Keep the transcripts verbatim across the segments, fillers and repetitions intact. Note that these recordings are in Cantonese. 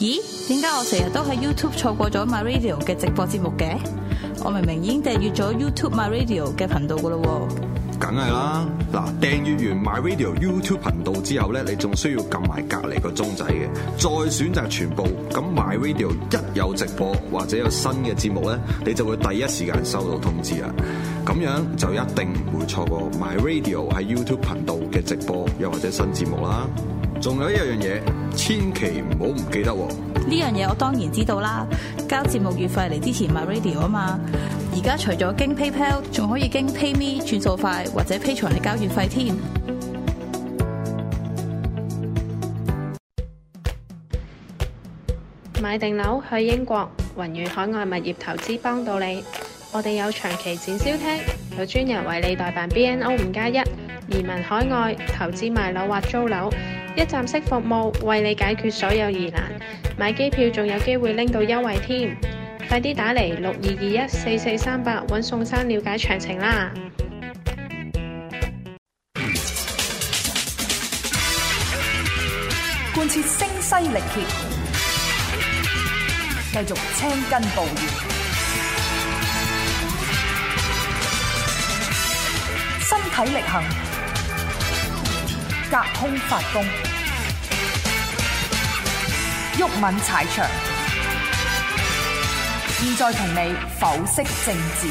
咦？點解我成日都喺 YouTube 錯過咗 My Radio 嘅直播節目嘅？我明明已經訂閱咗 YouTube My Radio 嘅頻道噶咯喎。 梗係啦，嗱，訂閱完 My Radio YouTube 頻道之後咧，你仲需要撳埋隔離個鐘仔嘅，再選擇全部。咁 My Radio 一有直播或者有新嘅節目咧，你就會第一時間收到通知啦。咁樣就一定唔會錯過 My Radio 喺 YouTube 頻道嘅直播又或者新節目啦。仲有一樣嘢，千祈唔好唔記得喎。 呢樣嘢我當然知道啦，交節目月費嚟支持 My Radio 啊嘛。而家除咗經 PayPal， 仲可以經 PayMe 轉數快或者 Patreon嚟交月費添。 買定樓去英國，宏遠海外物業投資幫到你。我哋有長期展銷廳，有專人為你代辦 B N O 五加一移民海外投資賣樓或租樓，一站式服務為你解決所有疑難。買機票仲有機會拎到優惠添，快啲打嚟六二二一四四三八揾宋生了解詳情啦！ 貫徹聲嘶力竭，繼續青筋暴現，身體力行，隔空發功，毓民踩場。現在同你剖析政治。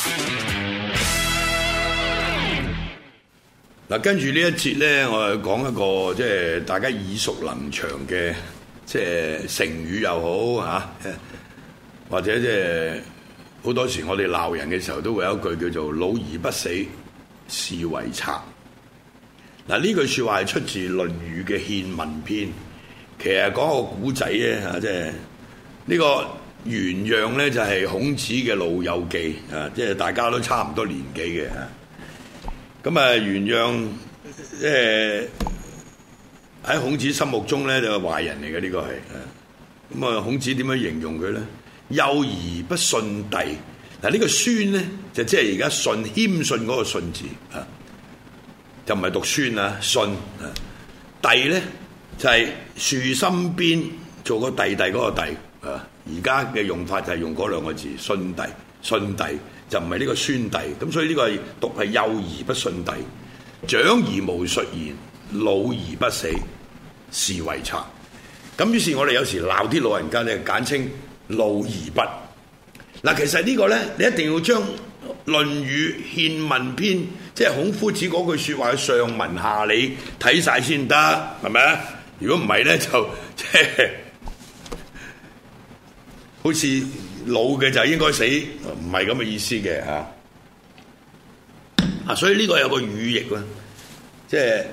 嗱，跟住呢一節咧，我係講一個即係大家耳熟能詳嘅，即係成語又好嚇，或者即係好多時我哋鬧人嘅時候都會有一句叫做老而不死，是為賊。嗱，呢句説話係出自《論語》嘅憲問篇，其實講個古仔咧嚇，即係呢個原樣咧就係孔子嘅《老友記》啊，即係大家都差唔多年紀嘅嚇。咁啊，原樣即係喺孔子心目中咧就係壞人嚟嘅，呢個係。咁啊，孔子點樣形容佢咧？幼而不遜弟。嗱，呢個孫咧就即係而家遜謙遜嗰個遜字啊，就唔係讀孫啊，遜啊。弟咧就係樹心邊做個弟弟嗰個弟啊。而家嘅用法就係用嗰兩個字，遜弟，遜弟就唔係呢個孫弟，咁所以呢個係讀係幼而不遜弟，長而無術言，老而不死，是為賊。咁於是我哋有時鬧啲老人家咧，簡稱老而不。嗱，其實呢個咧，你一定要將《論語憲問篇》，即係孔夫子嗰句説話嘅上文下理睇晒先得，係咪啊？如果唔係咧，就即係。好似老嘅就應該死，唔係咁嘅意思嘅嚇。啊，所以呢個有個語譯啦，即係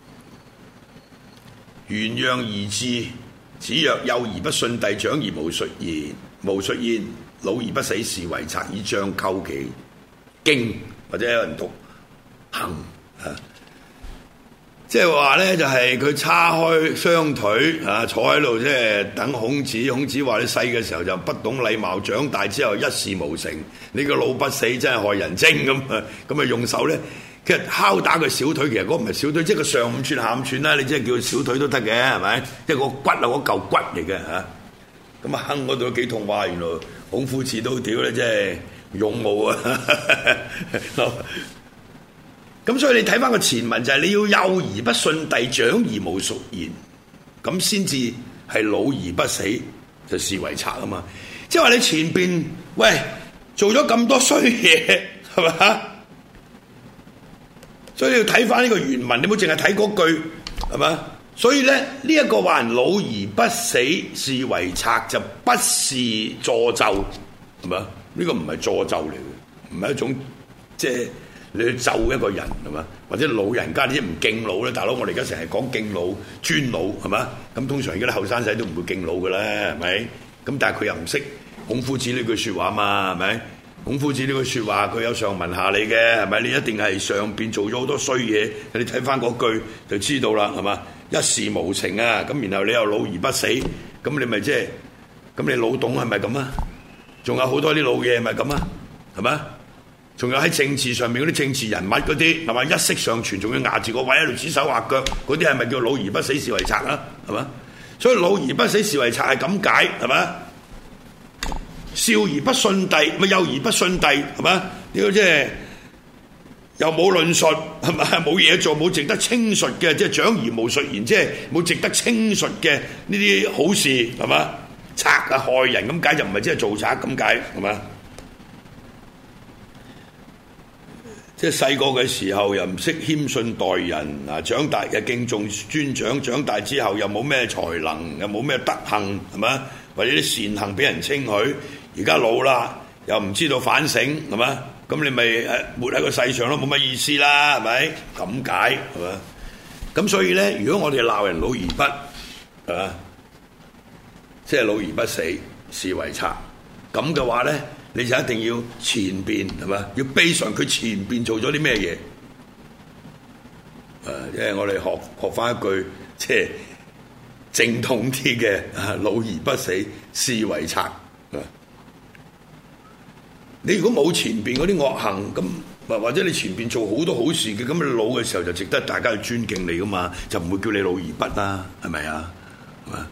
原樣而治。子曰：幼而不遜弟，長而無術言，無術焉，老而不死，是為賊。以杖叩其經，或者有人讀行啊。即係話咧，就係佢叉開雙腿啊，坐喺度即係等孔子。孔子話：你細嘅時候就不懂禮貌，長大之後一事無成。你個老不死真係害人精咁啊！咁啊用手咧，其實敲打佢小腿，其實嗰個唔係小腿，即係個上五寸下五寸啦。你即係叫佢小腿都得嘅，係咪？即係個骨啊，嗰嚿骨嚟嘅嚇。咁啊，哼嗰度幾痛哇！原來孔夫子都屌咧，即係勇武啊！咁所以你睇翻個前文就係你要幼而不遜弟，長而無術言，咁先至係老而不死，就視為賊啊嘛！即係話你前邊喂做咗咁多衰嘢，係嘛？所以你要睇翻呢個原文，你唔好淨係睇嗰句，係嘛？所以咧呢一個話人老而不死，視為賊，就不是詛咒，係嘛？呢個唔係詛咒嚟嘅，唔係一種即係。你去咒一個人係嘛？或者老人家啲唔敬老咧，大佬我哋而家成日講敬老尊老係嘛？咁通常而家啲後生仔都唔會敬老嘅啦，係咪？咁但係佢又唔識孔夫子呢句説話嘛，係咪？孔夫子呢句説話佢有上文下理嘅，係咪？你一定係上邊做咗好多衰嘢，你睇翻嗰句就知道啦，係嘛？一事無成啊，咁然後你又老而不死，咁你咪即係咁你老董係咪咁啊？仲有好多啲老嘢係咪咁啊？係咪？仲有喺政治上面嗰啲政治人物嗰啲係嘛，一息尚存，仲要壓住個位喺度指手畫腳，嗰啲係咪叫老而不死，是為賊啊？係嘛？ 所以老而不死是為賊係咁解，係嘛？少而不信帝，咪幼而不信帝，係嘛？呢個即係又冇論述，係嘛？冇嘢做，冇值得稱述嘅，即係長而無述言，即係冇值得稱述嘅呢啲好事，係嘛？賊啊害人咁解就唔係即係做賊咁解，係嘛？即係細個嘅時候又唔識謙遜待人，啊長大又敬重尊長，長大之後又冇咩才能，又冇咩德行，係嘛？或者啲善行俾人稱許，而家老啦又唔知道反省，係嘛？咁你咪誒活喺個世上都冇乜意思啦，係咪？咁解係嘛？咁所以咧，如果我哋鬧人老而不係嘛，即係老而不死是為賊，咁嘅話咧，你就一定要前邊係嘛，要悲上佢前邊做咗啲咩嘢？誒，因為我哋學學翻一句即係正統啲嘅，老而不死是為賊。你如果冇前邊嗰啲惡行，咁或者你前邊做好多好事嘅，咁你老嘅時候就值得大家去尊敬你噶嘛，就唔會叫你老而不啦，係咪啊？係嘛？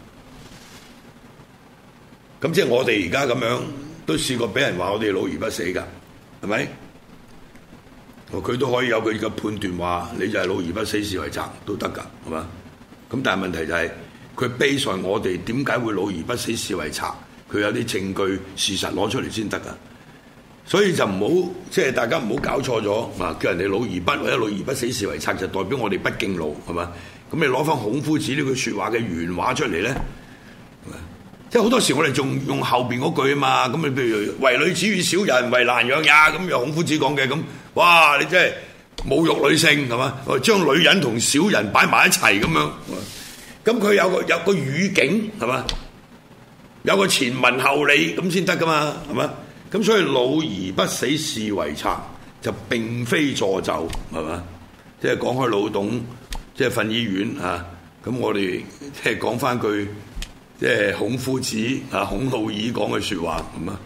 咁即係我哋而家咁樣都試過俾人話我哋老而不死㗎，係咪？佢都可以有佢嘅判斷話你就係老而不死是為賊都得㗎，係嘛？咁但係問題就係佢悲上我哋點解會老而不死是為賊？佢有啲證據事實攞出嚟先得㗎。所以就唔好即係大家唔好搞錯咗啊！叫人哋老而不或者老而不死是為賊，就代表我哋不敬老，係嘛？咁你攞翻孔夫子呢句説話嘅原話出嚟咧，即係好多時我哋仲用後邊嗰句啊嘛。咁你譬如為女子與小人，為難養也，咁又孔夫子講嘅咁，哇！你真係侮辱女性係嘛？將女人同小人擺埋一齊咁樣，咁佢有個有個語境係嘛？有個前文後理咁先得噶嘛，係嘛？咁所以老而不死是為賊，就並非助紂，係嘛？即係講開老董，即係瞓醫院啊！咁我哋即係講翻句，即係孔夫子啊、孔老二講嘅説話，咁啊，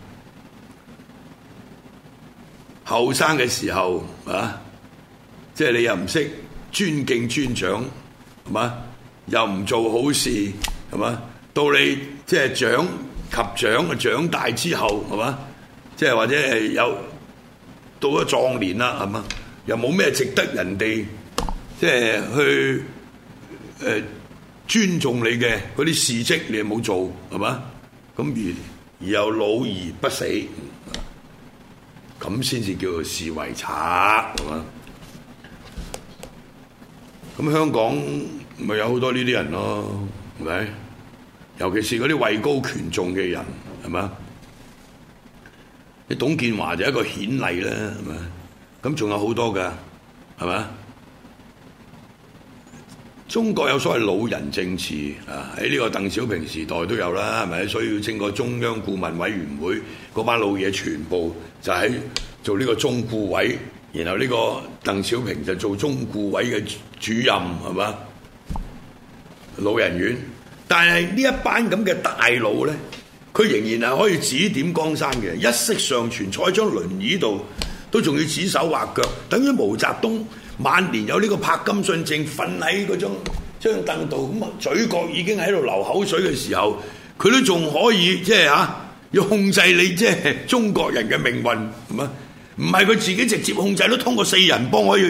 後生嘅時候啊，即係你又唔識尊敬尊長，係嘛？又唔做好事，係嘛？到你即係長及長嘅長大之後，係嘛？即係或者係有到咗壯年啦，係嘛？又冇咩值得人哋即係去誒、呃、尊重你嘅嗰啲事蹟，你又冇做，係嘛？咁而而又老而不死，咁先至叫做是為賊，係嘛？咁香港咪有好多呢啲人咯，係咪？尤其是嗰啲位高權重嘅人，係嘛？你董建華就一個顯例啦，係嘛？咁仲有好多㗎，係嘛？中國有所謂老人政治啊，喺呢個鄧小平時代都有啦，係咪？所以要經過中央顧問委員會嗰班老嘢全部就喺做呢個中顧委，然後呢個鄧小平就做中顧委嘅主任，係嘛？老人院，但係呢一班咁嘅大佬咧，佢仍然係可以指點江山嘅，一息尚存，坐喺張輪椅度都仲要指手畫腳，等於毛澤東晚年有呢個柏金遜症，瞓喺嗰張張凳度，咁啊嘴角已經喺度流口水嘅時候，佢都仲可以即係嚇要控制你即係中國人嘅命運，係嘛？唔係佢自己直接控制，都通過四人幫可以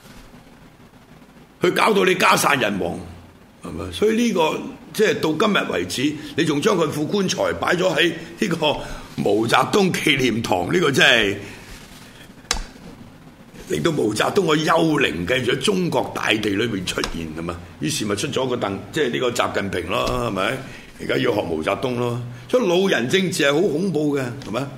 去搞到你家散人亡，係咪？所以呢個即係到今日為止，你仲將佢副棺材擺咗喺呢個毛澤東紀念堂，呢個真係令到毛澤東個幽靈繼續喺中國大地裏面出現，係嘛？於是咪出咗個鄧，即係呢個習近平咯，係咪？而家要學毛澤東咯，所以老人政治係好恐怖嘅，係咪？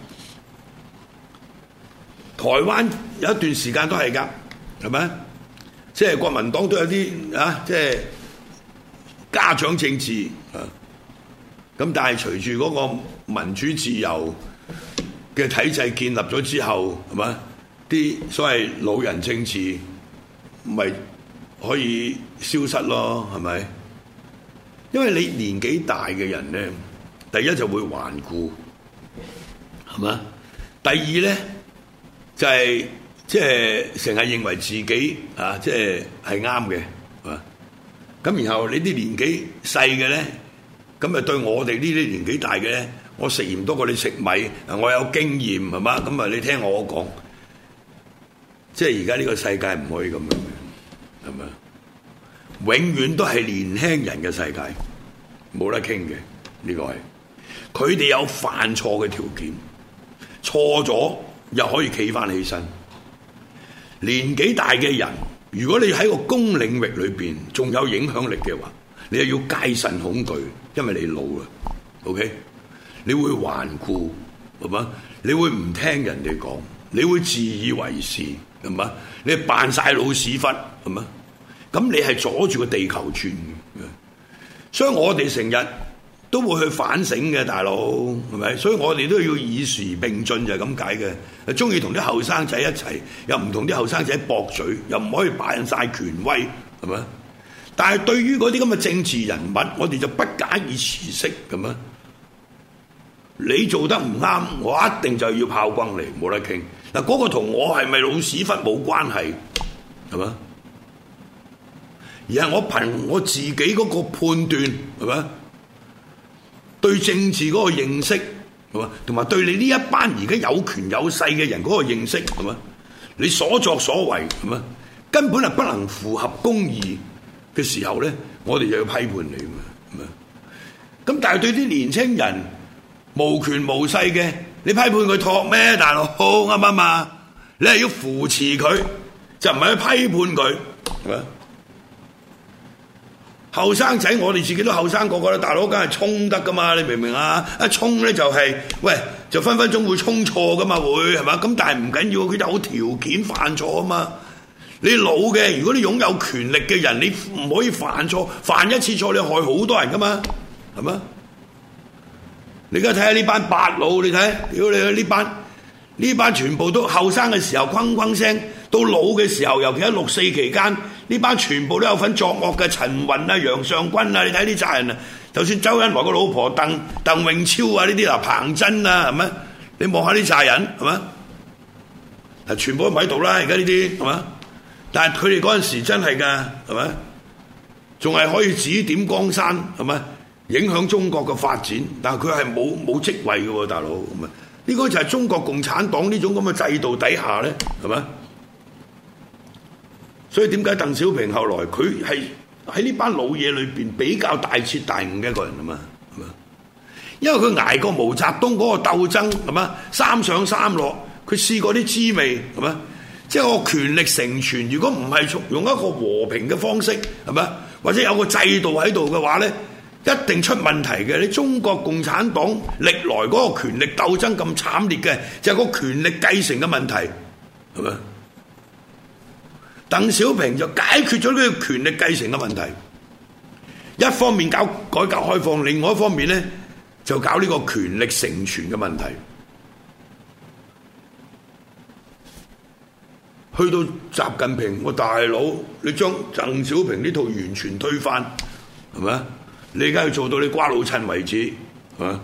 台灣有一段時間都係㗎，係咪？即係國民黨都有啲啊，即係家長政治啊。咁但係隨住嗰個民主自由嘅體制建立咗之後，係咪？啲所謂老人政治咪可以消失咯，係咪？因為你年紀大嘅人咧，第一就會頑固，係嘛？第二咧就係即係成日認為自己啊，即係係啱嘅，係嘛？咁然後你啲年紀細嘅咧， 咁啊對我哋呢啲年紀大嘅咧，我食鹽多過你食米，我有經驗係嘛？咁啊你聽我講，即係而家呢個世界唔可以咁樣嘅，係咪？永遠都係年輕人嘅世界，冇得傾嘅，呢個係佢哋有犯錯嘅條件，錯咗又可以企翻起身。年紀大嘅人，如果你喺個公領域裏邊仲有影響力嘅話，你又要戒慎恐懼，因為你老啦 ，OK？ 你會頑固，係嘛？你會唔聽人哋講，你會自以為是，係嘛？你扮晒老屎忽，係嘛？咁你係阻住個地球轉嘅，所以我哋成日都會去反省嘅，大佬係咪？所以我哋都要以時並進，就係咁解嘅。中意同啲後生仔一齊，又唔同啲後生仔駁嘴，又唔可以扮晒權威，係咪？但係對於嗰啲咁嘅政治人物，我哋就不假以辭色咁樣。你做得唔啱，我一定就要炮轟你，冇得傾。嗱，嗰個同我係咪老屎忽冇關係，係咪？而係我憑我自己嗰個判斷，係咪？對政治嗰個認識，係嘛？同埋對你呢一班而家有權有勢嘅人嗰個認識，係嘛？你所作所為，係嘛？根本係不能符合公義嘅時候咧，我哋就要批判你嘛，係嘛？咁但係對啲年青人無權無勢嘅，你批判佢托咩？大佬啱唔啱啊？你係要扶持佢，就唔係去批判佢，係嘛？後生仔，我哋自己都後生個個啦，大佬梗係衝得噶嘛，你明唔明啊？一衝咧就係、是，喂，就分分鐘會衝錯噶嘛，會係嘛？咁但係唔緊要，佢有條件犯錯啊嘛。你老嘅，如果你擁有權力嘅人，你唔可以犯錯，犯一次錯你害好多人噶嘛，係嘛？你而家睇下呢班八佬，你睇，屌你呢班呢班全部都後生嘅時候哐哐聲，到老嘅時候，尤其喺六四期間。呢班全部都有份作惡嘅，陳雲啊、楊尚君啊，你睇呢扎人啊，就算周恩來個老婆鄧鄧穎超啊，呢啲嗱彭真啊，係咪？你望下呢扎人，係咪？嗱，全部都唔喺度啦，而家呢啲係咪？但係佢哋嗰陣時真係㗎，係咪？仲係可以指點江山，係咪？影響中國嘅發展，但係佢係冇冇職位嘅喎，大佬，咁啊？呢個就係中國共產黨呢種咁嘅制度底下咧，係咪？所以點解鄧小平後來佢係喺呢班老嘢裏邊比較大徹大悟嘅一個人啊嘛，係嘛？因為佢捱過毛澤東嗰個鬥爭，係嘛？三上三落，佢試過啲滋味，係嘛？即係個權力成全，如果唔係從用一個和平嘅方式，係嘛？或者有個制度喺度嘅話咧，一定出問題嘅。你中國共產黨歷來嗰個權力鬥爭咁慘烈嘅，就係個權力繼承嘅問題，係嘛？鄧小平就解決咗呢個權力繼承嘅問題，一方面搞改革開放，另外一方面咧就搞呢個權力成全嘅問題。去到習近平，我大佬，你將鄧小平呢套完全推翻，係咪？你而家要做到你瓜老襯為止，係嘛？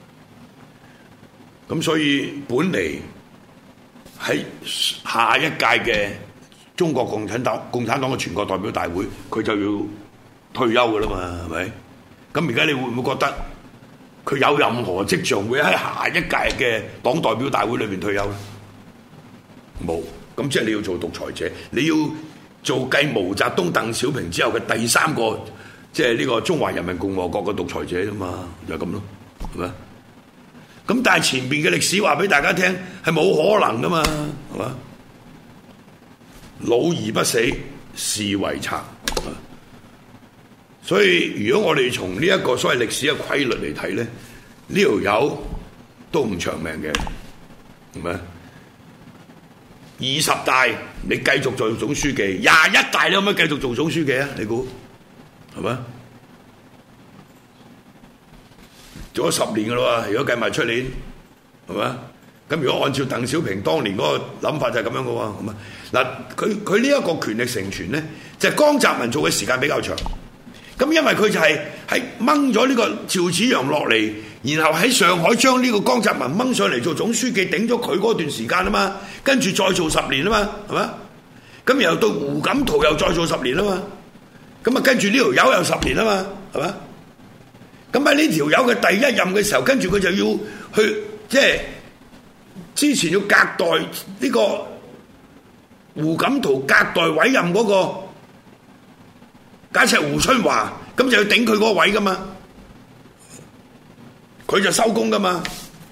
咁所以本嚟喺下一屆嘅中國共產黨共產黨嘅全國代表大會，佢就要退休㗎啦嘛，係咪？咁而家你會唔會覺得佢有任何跡象會喺下一屆嘅黨代表大會裏面退休咧？冇，咁即係你要做獨裁者，你要做繼毛澤東、鄧小平之後嘅第三個，即係呢個中華人民共和國嘅獨裁者啫嘛，就係咁咯，係咪？咁但係前邊嘅歷史話俾大家聽係冇可能噶嘛，係嘛？老而不死是為賊，所以如果我哋從呢一個所謂歷史嘅規律嚟睇咧，呢條友都唔長命嘅，係咪？二十大你繼續做總書記，廿一大你可唔可以繼續做總書記啊？你估係咪？做咗十年噶啦喎，如果計埋出年，係咪？咁如果按照鄧小平當年嗰個諗法就係咁樣嘅喎，咁啊嗱，佢佢呢一個權力成全咧，就係江澤民做嘅時間比較長。咁因為佢就係喺掹咗呢個趙紫陽落嚟，然後喺上海將呢個江澤民掹上嚟做總書記，頂咗佢嗰段時間啊嘛，跟住再做十年啊嘛，係嘛？咁然後到胡錦濤又再做十年啊嘛，咁啊跟住呢條友又十年啊嘛，係嘛？ 咁喺呢條友嘅第一任嘅時候，跟住佢就要去即係之前要隔代呢個胡錦濤隔代委任嗰個假設胡春華，咁就要頂佢嗰個位噶嘛，佢就收工噶嘛。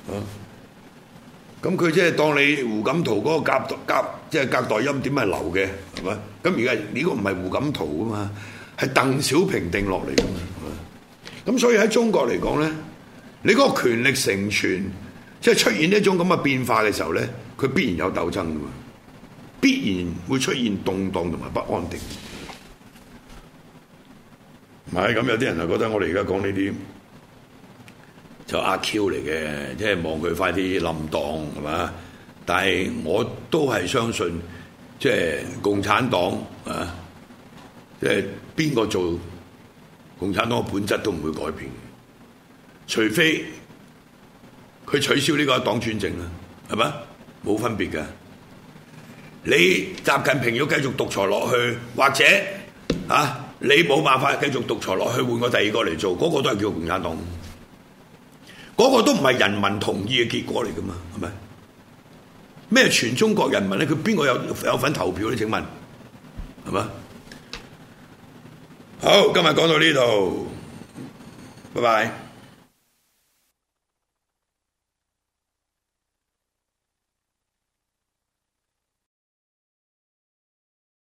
咁佢即係當你胡錦濤嗰個隔隔即係隔代欽點係流嘅，係咪？咁而家呢個唔係胡錦濤啊嘛，係鄧小平定落嚟噶嘛。咁所以喺中國嚟講咧，你嗰個權力承傳，即係出現呢種咁嘅變化嘅時候咧，佢必然有鬥爭噶嘛，必然會出現動盪同埋不安定。唔係咁，有啲人就覺得我哋而家講呢啲就阿 Q 嚟嘅，即係望佢快啲冧檔係嘛？但係我都係相信，即係共產黨啊，即係邊個做共產黨嘅本質都唔會改變，除非佢取消呢個一黨專政啦，係嘛？冇分別嘅。你習近平要繼續獨裁落去，或者啊？你冇辦法繼續獨裁落去，換個第二個嚟做，嗰、那個都係叫共產黨，嗰、那個都唔係人民同意嘅結果嚟噶嘛，係咪？咩全中國人民咧？佢邊個有有份投票咧？請問係嘛？好，今日講到呢度，拜拜。